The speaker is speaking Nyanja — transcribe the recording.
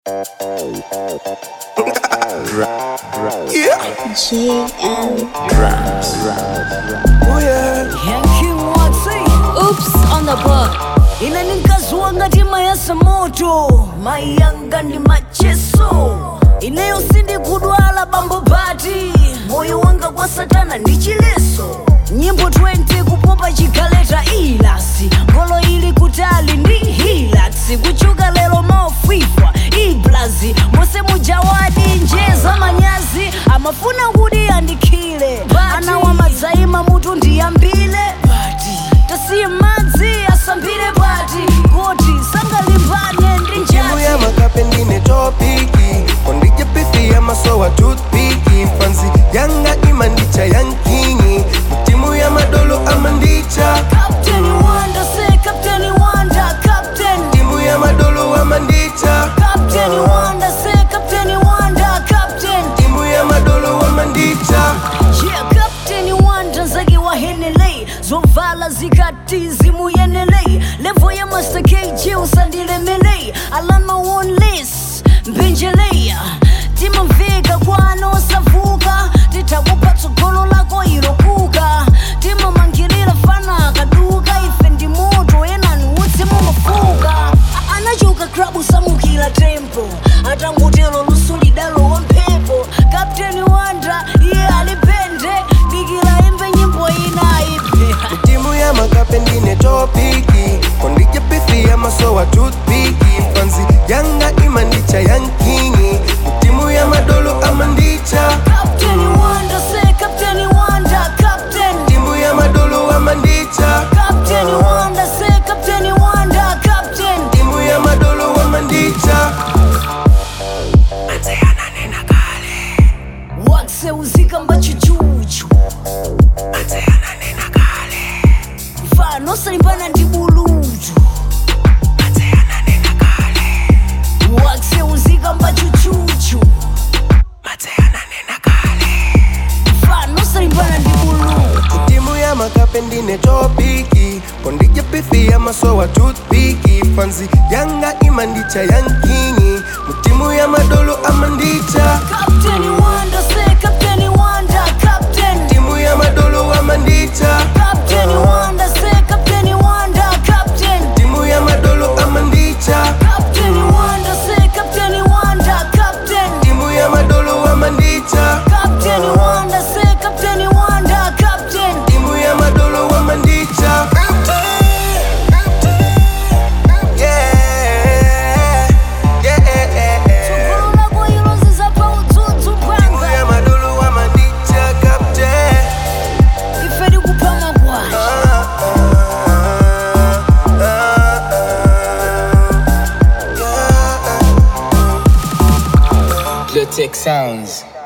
Oops on the board. Inanikazua ngatima ya samoto, mayanga ni macheso. Ineo sindi kudwala bambo bati, moyo wanga kwa satana ni chileso. Nyimbo 20 kupopa chikaleta ilasi, ngolo ili kutali ndi hilaksi. Kuchuka lelo maofifwa, iblazi, mose mujawadi njeza manyazi. Amafuna kudi andikile, ana wa mazaima mutu ndiyambile. Tasiye madzi asambile bati, goti sangalimbane ndi njati. Timu ya makape ndine topiki, kondije pithi ya masowa toothpiki. Fanzi yanga imandicha yankingi, timu ya madolo amandicha. Captain Wanda, say Captain Wanda, Captain. Timu ya madolo amandicha. Captain Wanda, say Captain Wanda, Captain. Timu ya madolo amandicha. Yeah, Captain Wanda zaki wa henelei, zovala zikati zimu yenelei. Levo ya Master KG usandile melei, alama one list mbenjelei. Tima mvega kwano savuka, titakupatso golo lako ilokuka. Tima mangilila fana kaduka, ifendi moto enani utsi mumafuka. Anachuka krabu samukila tempo, atangutelo lusulidalo wampepo. Captain Wanda, yeah alipende, bigila imbe nyimbo inaipe. Timu ya makape ndine topiki, kondije pithi ya masowa toothpiki. Fanzi yanga imandicha yankingi, timu ya madolo amandicha. Captain Wanda, say Captain Wanda, Captain. Timu ya madolo amandicha. Captain Wanda, say Captain Wanda, Captain. Timu ya madolo amandicha. Wakse uzika mbachuchuchu, mfano salimbana ndibuluju. Wakse uzika mbachuchuchu, mfano salimbana ndibuluju. Timu ya makape ndine topiki, kondije pithi ya masowa toothpiki. Fanzi yanga imandicha yankingi, timu ya madolo amandicha. Captain Wanda, say Captain Wanda, Captain. Timu ya madolo amandicha. Captain Wanda, say Captain Wanda, Captain. Timu ya madolo amandicha. Captain Wanda, say Captain Wanda, Captain. Timu ya madolo amandicha. Captain Wanda, say Captain Wanda, Captain. Timu ya madolo amandicha. Tukula kwa hilo zizapa ututu Timu panga. ya madolo amandicha, captain. Ifedi kupama kwa Blue Tech Sounds.